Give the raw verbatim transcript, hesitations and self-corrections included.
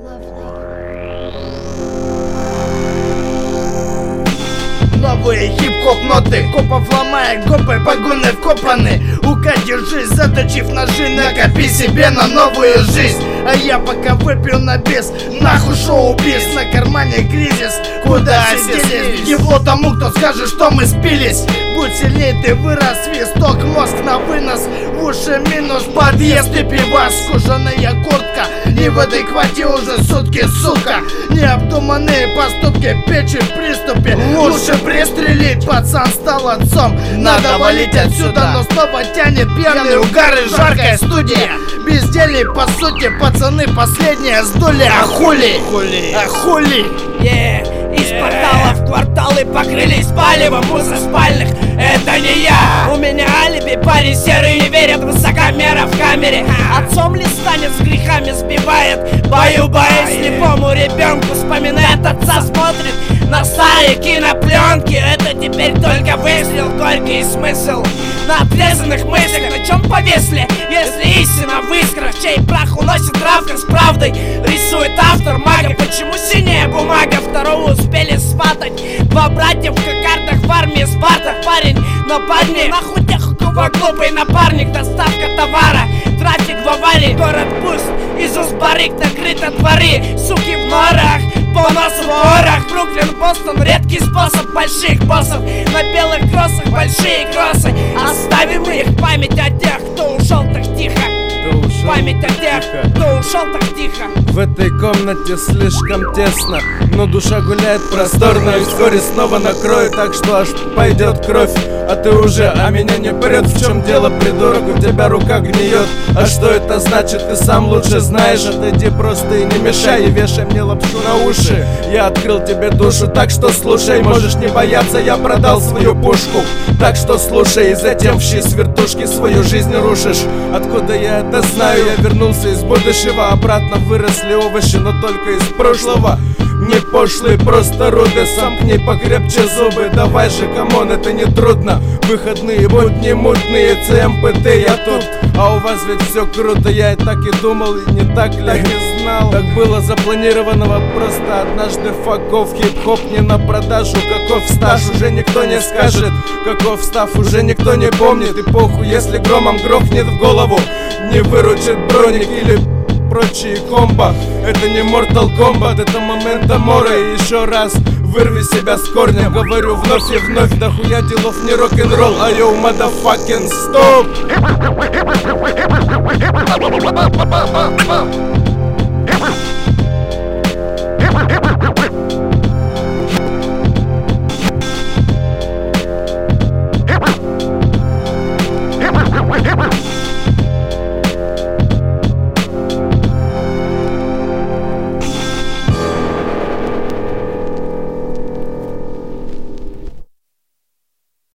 Новые хип-хоп ноты, копов ломая гопы, погоны вкопаны. У-ка, держись, заточив ножи, накопи себе на новую жизнь. А я пока выпью на бес, нахуй шоу-биз. На кармане кризис, куда оселись? Его тому, кто скажет, что мы спились. Будь сильней, ты вырос, свисток, мозг на вынос. В уши минус подъезд и пивас. Кожаная куртка, не в адеквате уже сутки, сука. Необдуманные поступки, печи в приступе. Лучше пристрелить, пацан стал отцом. Надо валить отсюда, но снова тянет пьяный угар и жаркая студия. Безделье, по сути, пацаны последние сдули. А хули? А хули? Yeah. Из портала в кварталы покрылись палевом спальных. Это не я. У меня алиби, парень серый не верит высокомера в камере. Отцом ли станет, с грехами сбивает. Бою боюсь слепому ребенку, вспоминает отца, смотрит на старые кинопленки. Это теперь только выстрел, горький смысл на отрезанных мыслях. На чем повесли, если истина в искрах? Чей прах уносит травка с правдой? Рисует автор мага. Почему синяя бумага? Второго успели сватать. Два братья в кокардах в армии Спарта. Парень, но парни, нахуй тех, у кого глупый напарник. Доставка товара, трафик в аварии. Город пуст, Иисус барыг, накрыто дворы. Суки в норах, по носу в горах. Бруклин, Бостон, редкий способ больших боссов. На белых кроссах большие кроссы. Оставим их, память о тех, кто ушел так тихо. Память о тех, кто ушел так тихо. В этой комнате слишком тесно, но душа гуляет просторно. И вскоре снова накроет, так что аж пойдет кровь. А ты уже, а меня не прет. В чем дело, придурок, у тебя рука гниет. А что это значит, ты сам лучше знаешь. Отойди просто и не мешай, и вешай мне лапшу на уши. Я открыл тебе душу, так что слушай. Можешь не бояться, я продал свою пушку. Так что слушай, и затем в щи с вертушки свою жизнь рушишь. Откуда я это знаю? Я вернулся из будущего, обратно выросли овощи, но только из прошлого. Не пошлые, просто руды, сомкни покрепче зубы. Давай же, камон, это не трудно. Выходные будни мутные, ЦМПТ, я тут. А у вас ведь все круто, я и так и думал, и не так ли? Так и знал. Так было запланированного, просто однажды факов. Хип-хоп не на продажу, каков стаж уже никто не скажет. Каков став уже никто не помнит. И похуй, если громом грохнет в голову. Не выручит броник или прочие комбо. Это не Mortal Kombat, это Memento Mori. И еще раз вырви себя с корнем. Говорю вновь и вновь, да хуя делов не рок-н-ролл. А йоу, motherfucking стоп.